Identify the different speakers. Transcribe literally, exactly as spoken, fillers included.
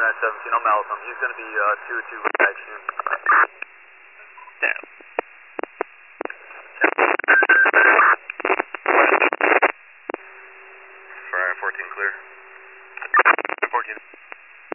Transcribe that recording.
Speaker 1: seventeen on Malcolm. He's going to be uh, two two right,